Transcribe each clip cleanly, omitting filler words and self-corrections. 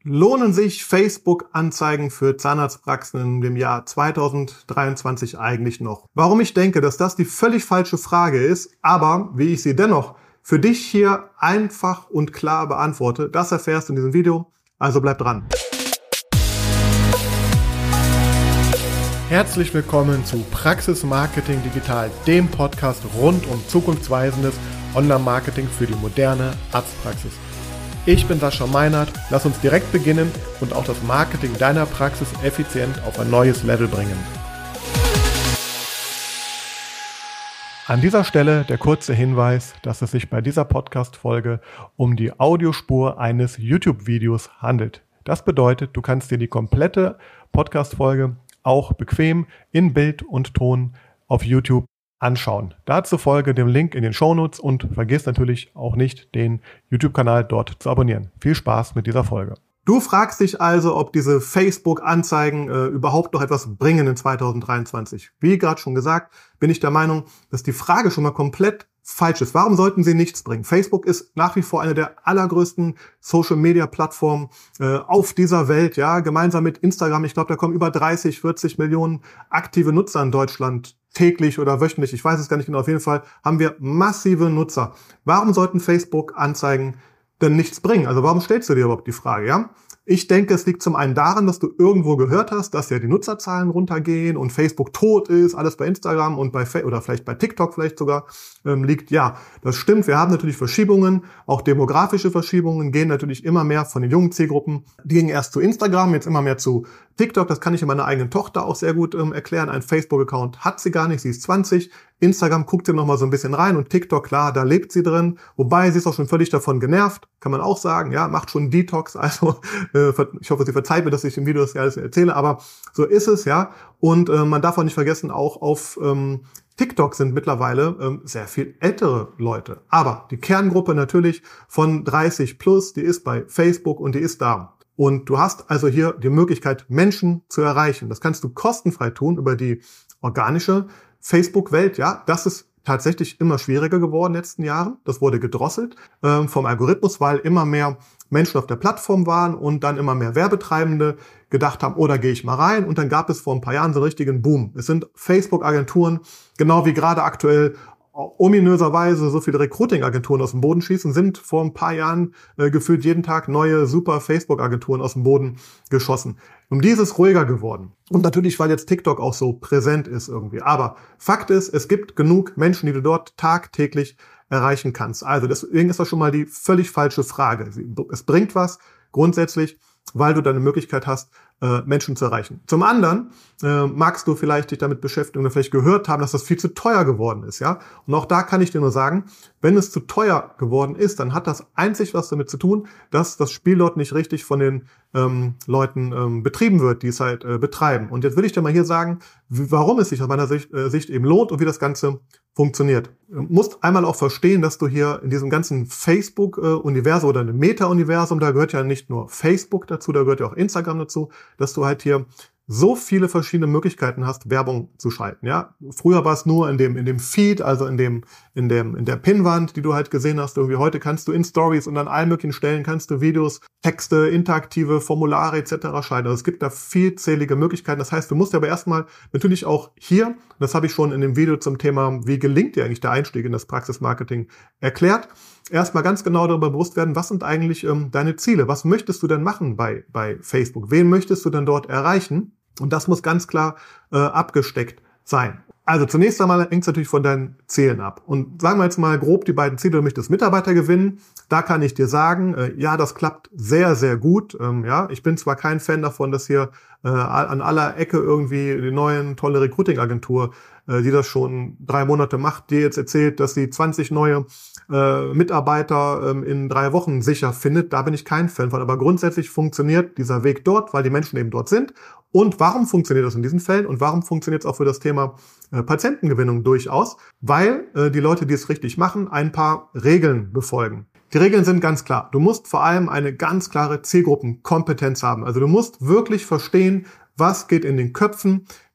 Lohnen sich Facebook-Anzeigen für Zahnarztpraxen in dem Jahr 2023 eigentlich noch? Warum ich denke, dass das die völlig falsche Frage ist, aber wie ich sie dennoch für dich hier einfach und klar beantworte, das erfährst du in diesem Video, also bleib dran. Herzlich willkommen zu Praxis Marketing Digital, dem Podcast rund um zukunftsweisendes Online-Marketing für die moderne Arztpraxis. Ich bin Sascha Meinert, lass uns direkt beginnen und auch das Marketing deiner Praxis effizient auf ein neues Level bringen. An dieser Stelle der kurze Hinweis, dass es sich bei dieser Podcast-Folge um die Audiospur eines YouTube-Videos handelt. Das bedeutet, du kannst dir die komplette Podcast-Folge auch bequem in Bild und Ton auf YouTube anschauen. Dazu folge dem Link in den Shownotes und vergiss natürlich auch nicht, den YouTube-Kanal dort zu abonnieren. Viel Spaß mit dieser Folge. Du fragst dich also, ob diese Facebook-Anzeigen überhaupt noch etwas bringen in 2023. Wie gerade schon gesagt, bin ich der Meinung, dass die Frage schon mal komplett falsch ist. Warum sollten sie nichts bringen? Facebook ist nach wie vor eine der allergrößten Social-Media-Plattformen auf dieser Welt, ja, gemeinsam mit Instagram. Ich glaube, da kommen über 30, 40 Millionen aktive Nutzer in Deutschland täglich oder wöchentlich. Ich weiß es gar nicht genau. Auf jeden Fall haben wir massive Nutzer. Warum sollten Facebook-Anzeigen denn nichts bringen? Also warum stellst du dir überhaupt die Frage, ja? Ich denke, es liegt zum einen daran, dass du irgendwo gehört hast, dass ja die Nutzerzahlen runtergehen und Facebook tot ist, alles bei Instagram und oder vielleicht bei TikTok vielleicht sogar liegt. Ja, das stimmt. Wir haben natürlich Verschiebungen, auch demografische Verschiebungen gehen natürlich immer mehr von den jungen Zielgruppen. Die gingen erst zu Instagram, jetzt immer mehr zu TikTok. Das kann ich in meiner eigenen Tochter auch sehr gut erklären. Ein Facebook-Account hat sie gar nicht, sie ist 20. Instagram guckt sie noch mal so ein bisschen rein und TikTok, klar, da lebt sie drin. Wobei, sie ist auch schon völlig davon genervt, kann man auch sagen. Ja, macht schon Detox. Also ich hoffe, sie verzeiht mir, dass ich im Video das alles erzähle. Aber so ist es, ja. Und man darf auch nicht vergessen, auch auf TikTok sind mittlerweile sehr viel ältere Leute. Aber die Kerngruppe natürlich von 30 plus, die ist bei Facebook und die ist da. Und du hast also hier die Möglichkeit, Menschen zu erreichen. Das kannst du kostenfrei tun über die organische Facebook-Welt. Ja, das ist tatsächlich immer schwieriger geworden in den letzten Jahren. Das wurde gedrosselt vom Algorithmus, weil immer mehr Menschen auf der Plattform waren und dann immer mehr Werbetreibende gedacht haben, oh, da gehe ich mal rein. Und dann gab es vor ein paar Jahren so einen richtigen Boom. Es sind Facebook-Agenturen, genau wie gerade aktuell ominöserweise so viele Recruiting-Agenturen aus dem Boden schießen, sind vor ein paar Jahren gefühlt jeden Tag neue super Facebook-Agenturen aus dem Boden geschossen. Um die ist es ruhiger geworden. Und natürlich, weil jetzt TikTok auch so präsent ist irgendwie. Aber Fakt ist, es gibt genug Menschen, die du dort tagtäglich erreichen kannst. Also deswegen ist das schon mal die völlig falsche Frage. Es bringt was grundsätzlich, weil du dann eine Möglichkeit hast, Menschen zu erreichen. Zum anderen magst du vielleicht dich damit beschäftigen oder vielleicht gehört haben, dass das viel zu teuer geworden ist, ja. Und auch da kann ich dir nur sagen, wenn es zu teuer geworden ist, dann hat das einzig was damit zu tun, dass das Spiel dort nicht richtig von den Leuten betrieben wird, die es halt betreiben. Und jetzt will ich dir mal hier sagen, warum es sich aus meiner Sicht eben lohnt und wie das Ganze funktioniert. Du musst einmal auch verstehen, dass du hier in diesem ganzen Facebook-Universum oder einem Meta-Universum, da gehört ja nicht nur Facebook dazu, da gehört ja auch Instagram dazu, dass du halt hier so viele verschiedene Möglichkeiten hast, Werbung zu schalten, ja. Früher war es nur in dem Feed, also in der Pinnwand, die du halt gesehen hast. Irgendwie heute kannst du in Stories und an allen möglichen Stellen kannst du Videos, Texte, interaktive Formulare etc. schalten. Also es gibt da vielzählige Möglichkeiten. Das heißt, du musst aber erstmal natürlich auch hier, das habe ich schon in dem Video zum Thema, wie gelingt dir eigentlich der Einstieg in das Praxismarketing erklärt, erstmal ganz genau darüber bewusst werden, was sind eigentlich deine Ziele? Was möchtest du denn machen bei Facebook? Wen möchtest du denn dort erreichen? Und das muss ganz klar abgesteckt sein. Also zunächst einmal hängt es natürlich von deinen Zielen ab. Und sagen wir jetzt mal grob die beiden Ziele, du möchtest Mitarbeiter gewinnen. Da kann ich dir sagen, ja, das klappt sehr, sehr gut. Ja, ich bin zwar kein Fan davon, dass hier an aller Ecke irgendwie die neue tolle Recruiting-Agentur, die das schon 3 Monate macht, dir jetzt erzählt, dass sie 20 neue Mitarbeiter in 3 Wochen sicher findet. Da bin ich kein Fan von. Aber grundsätzlich funktioniert dieser Weg dort, weil die Menschen eben dort sind. Und warum funktioniert das in diesen Fällen? Und warum funktioniert es auch für das Thema Patientengewinnung durchaus? Weil die Leute, die es richtig machen, ein paar Regeln befolgen. Die Regeln sind ganz klar. Du musst vor allem eine ganz klare Zielgruppenkompetenz haben. Also du musst wirklich verstehen, was geht in den Köpfen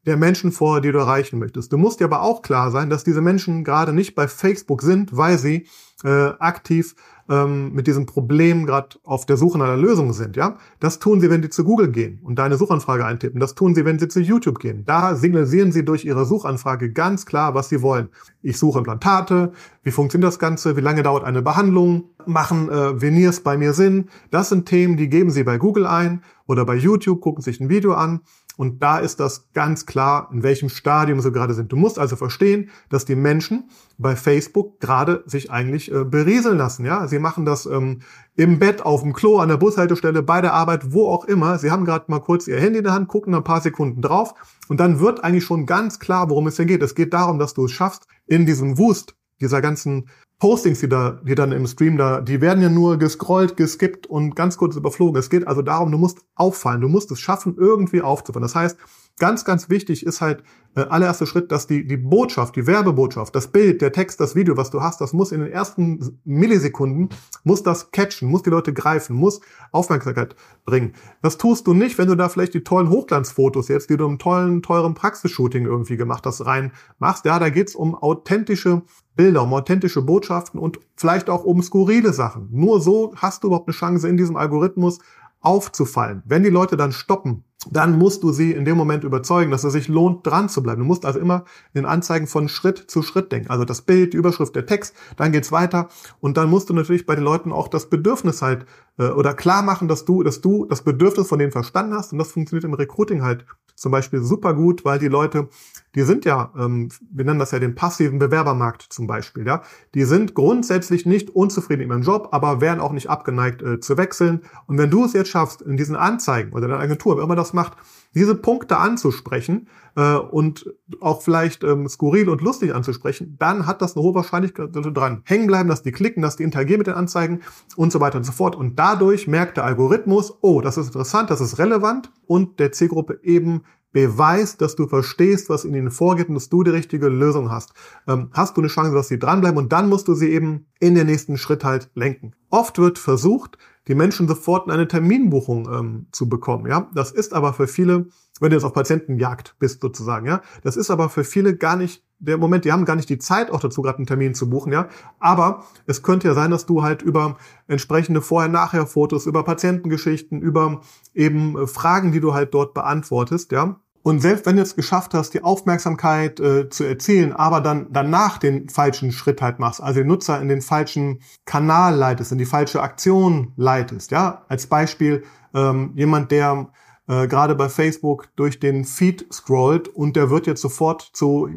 der Menschen vor, die du erreichen möchtest. Du musst dir aber auch klar sein, dass diese Menschen gerade nicht bei Facebook sind, weil sie aktiv mit diesem Problem gerade auf der Suche nach einer Lösung sind. Ja, das tun sie, wenn sie zu Google gehen und deine Suchanfrage eintippen. Das tun sie, wenn sie zu YouTube gehen. Da signalisieren sie durch ihre Suchanfrage ganz klar, was sie wollen. Ich suche Implantate. Wie funktioniert das Ganze? Wie lange dauert eine Behandlung? Machen Veneers bei mir Sinn? Das sind Themen, die geben sie bei Google ein oder bei YouTube, gucken sich ein Video an. Und da ist das ganz klar, in welchem Stadium sie gerade sind. Du musst also verstehen, dass die Menschen bei Facebook gerade sich eigentlich berieseln lassen. Ja, sie machen das im Bett, auf dem Klo, an der Bushaltestelle, bei der Arbeit, wo auch immer. Sie haben gerade mal kurz ihr Handy in der Hand, gucken ein paar Sekunden drauf und dann wird eigentlich schon ganz klar, worum es hier geht. Es geht darum, dass du es schaffst, in diesem Wust dieser ganzen Postings, die dann im Stream die werden ja nur gescrollt, geskippt und ganz kurz überflogen. Es geht also darum, du musst auffallen, du musst es schaffen, irgendwie aufzufallen. Das heißt, ganz, ganz wichtig ist halt allererster Schritt, dass die Botschaft, die Werbebotschaft, das Bild, der Text, das Video, was du hast, das muss in den ersten Millisekunden, muss das catchen, muss die Leute greifen, muss Aufmerksamkeit bringen. Das tust du nicht, wenn du da vielleicht die tollen Hochglanzfotos jetzt, die du im teuren Praxisshooting irgendwie gemacht hast, rein machst. Ja, da geht's um authentische Bilder, um authentische Botschaften und vielleicht auch um skurrile Sachen. Nur so hast du überhaupt eine Chance, in diesem Algorithmus aufzufallen. Wenn die Leute dann stoppen, dann musst du sie in dem Moment überzeugen, dass es sich lohnt, dran zu bleiben. Du musst also immer in den Anzeigen von Schritt zu Schritt denken. Also das Bild, die Überschrift, der Text, dann geht's weiter. Und dann musst du natürlich bei den Leuten auch das Bedürfnis halt oder klar machen, dass du das Bedürfnis von denen verstanden hast. Und das funktioniert im Recruiting halt zum Beispiel super gut, weil die Leute, die sind ja, wir nennen das ja den passiven Bewerbermarkt zum Beispiel, ja, die sind grundsätzlich nicht unzufrieden in ihrem Job, aber wären auch nicht abgeneigt zu wechseln. Und wenn du es jetzt schaffst, in diesen Anzeigen oder in der Agentur, wer immer das macht, diese Punkte anzusprechen und auch vielleicht skurril und lustig anzusprechen, dann hat das eine hohe Wahrscheinlichkeit dran. Hängen bleiben, dass die klicken, dass die interagieren mit den Anzeigen und so weiter und so fort. Und dadurch merkt der Algorithmus, oh, das ist interessant, das ist relevant und der Zielgruppe eben beweist, dass du verstehst, was in ihnen vorgeht und dass du die richtige Lösung hast. Hast du eine Chance, dass sie dranbleiben und dann musst du sie eben in den nächsten Schritt halt lenken. Oft wird versucht, die Menschen sofort in eine Terminbuchung zu bekommen. Ja, das ist aber für viele, wenn du jetzt auf Patientenjagd bist sozusagen, ja, das ist aber für viele gar nicht der Moment. Die haben gar nicht die Zeit auch dazu, gerade einen Termin zu buchen, ja. Aber es könnte ja sein, dass du halt über entsprechende Vorher-Nachher-Fotos, über Patientengeschichten, über eben Fragen, die du halt dort beantwortest, ja. Und selbst wenn du es geschafft hast, die Aufmerksamkeit zu erzielen, aber dann danach den falschen Schritt halt machst, also den Nutzer in den falschen Kanal leitest, in die falsche Aktion leitest, ja, als Beispiel jemand, der gerade bei Facebook durch den Feed scrollt und der wird jetzt sofort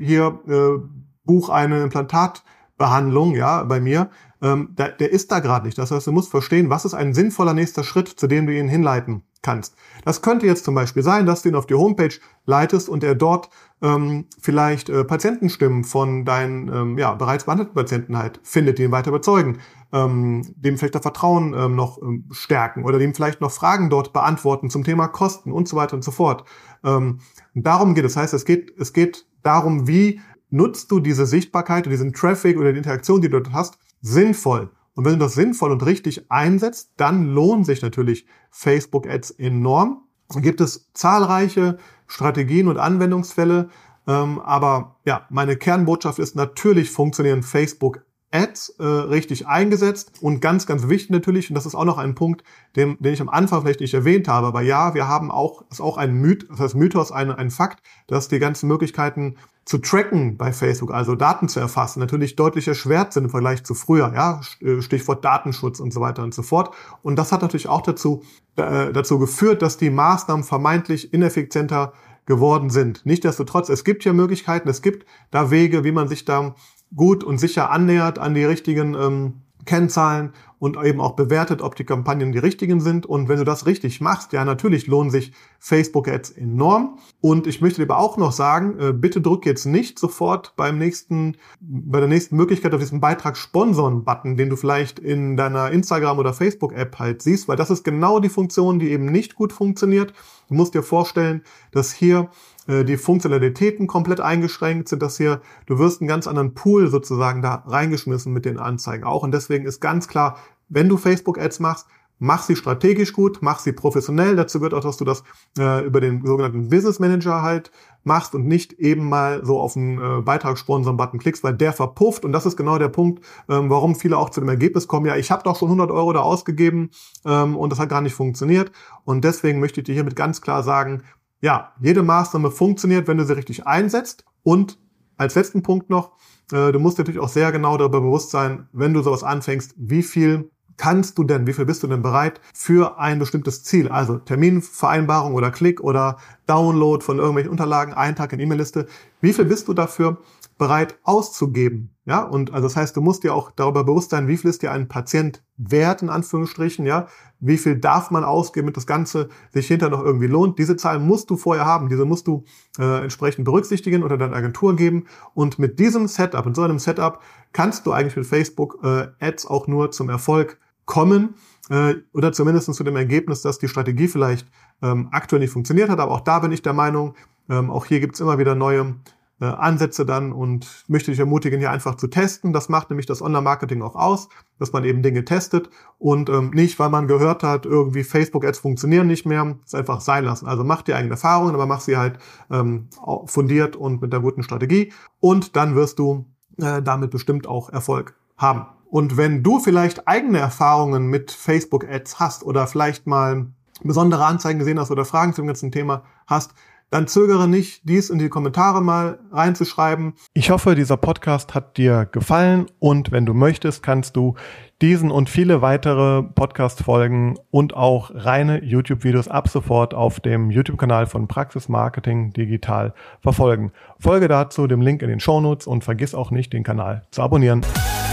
buch eine Implantatbehandlung, ja, bei mir, der ist da gerade nicht. Das heißt, du musst verstehen, was ist ein sinnvoller nächster Schritt, zu dem du ihn hinleiten kannst. Das könnte jetzt zum Beispiel sein, dass du ihn auf die Homepage leitest und er dort vielleicht Patientenstimmen von deinen bereits behandelten Patienten halt findet, die ihn weiter überzeugen, dem vielleicht das Vertrauen noch stärken oder dem vielleicht noch Fragen dort beantworten zum Thema Kosten und so weiter und so fort. Darum geht es. Das heißt, es geht darum, wie nutzt du diese Sichtbarkeit oder diesen Traffic oder die Interaktion, die du dort hast, sinnvoll. Und wenn du das sinnvoll und richtig einsetzt, dann lohnen sich natürlich Facebook-Ads enorm. Da gibt es zahlreiche Strategien und Anwendungsfälle. Aber ja, meine Kernbotschaft ist, natürlich funktionieren Facebook-Ads richtig eingesetzt. Und ganz, ganz wichtig natürlich, und das ist auch noch ein Punkt, den ich am Anfang vielleicht nicht erwähnt habe, aber ja, wir haben auch, das ist auch ein Mythos, ein Fakt, dass die ganzen Möglichkeiten zu tracken bei Facebook, also Daten zu erfassen, natürlich deutlich erschwert sind im Vergleich zu früher, ja, Stichwort Datenschutz und so weiter und so fort. Und das hat natürlich auch dazu geführt, dass die Maßnahmen vermeintlich ineffizienter geworden sind. Nichtsdestotrotz, es gibt hier Möglichkeiten, es gibt da Wege, wie man sich da gut und sicher annähert an die richtigen Kennzahlen und eben auch bewertet, ob die Kampagnen die richtigen sind. Und wenn du das richtig machst, ja, natürlich lohnen sich Facebook-Ads enorm. Und ich möchte dir aber auch noch sagen, bitte drück jetzt nicht sofort bei der nächsten Möglichkeit auf diesen Beitrag Sponsoren-Button, den du vielleicht in deiner Instagram- oder Facebook-App halt siehst, weil das ist genau die Funktion, die eben nicht gut funktioniert. Du musst dir vorstellen, dass hier die Funktionalitäten komplett eingeschränkt sind, du wirst einen ganz anderen Pool sozusagen da reingeschmissen mit den Anzeigen auch. Und deswegen ist ganz klar, wenn du Facebook-Ads machst, mach sie strategisch gut, mach sie professionell. Dazu gehört auch, dass du das über den sogenannten Business Manager halt machst und nicht eben mal so auf einen Beitragssponsor-Button klickst, weil der verpufft. Und das ist genau der Punkt, warum viele auch zu dem Ergebnis kommen, ja, ich habe doch schon 100 Euro da ausgegeben und das hat gar nicht funktioniert. Und deswegen möchte ich dir hiermit ganz klar sagen, ja, jede Maßnahme funktioniert, wenn du sie richtig einsetzt. Und als letzten Punkt noch, du musst natürlich auch sehr genau darüber bewusst sein, wenn du sowas anfängst, wie viel bist du denn bereit für ein bestimmtes Ziel? Also Terminvereinbarung oder Klick oder Download von irgendwelchen Unterlagen, Eintrag in E-Mail-Liste. Wie viel bist du dafür bereit auszugeben? Ja, und also das heißt, du musst dir auch darüber bewusst sein, wie viel ist dir ein Patient wert, in Anführungsstrichen, ja? Wie viel darf man ausgeben, damit das Ganze sich hinterher noch irgendwie lohnt? Diese Zahlen musst du vorher haben, diese musst du entsprechend berücksichtigen oder deiner Agentur geben. Und mit diesem Setup, in so einem Setup, kannst du eigentlich mit Facebook Ads auch nur zum Erfolg kommen oder zumindest zu dem Ergebnis, dass die Strategie vielleicht aktuell nicht funktioniert hat. Aber auch da bin ich der Meinung, auch hier gibt's immer wieder neue Ansätze dann und möchte dich ermutigen, hier einfach zu testen. Das macht nämlich das Online-Marketing auch aus, dass man eben Dinge testet und nicht, weil man gehört hat, irgendwie Facebook-Ads funktionieren nicht mehr, es einfach sein lassen. Also mach dir eigene Erfahrungen, aber mach sie halt fundiert und mit der guten Strategie und dann wirst du damit bestimmt auch Erfolg haben. Und wenn du vielleicht eigene Erfahrungen mit Facebook-Ads hast oder vielleicht mal besondere Anzeigen gesehen hast oder Fragen zu dem ganzen Thema hast, dann zögere nicht, dies in die Kommentare mal reinzuschreiben. Ich hoffe, dieser Podcast hat dir gefallen und wenn du möchtest, kannst du diesen und viele weitere Podcast-Folgen und auch reine YouTube-Videos ab sofort auf dem YouTube-Kanal von Praxis Marketing Digital verfolgen. Folge dazu dem Link in den Shownotes und vergiss auch nicht, den Kanal zu abonnieren.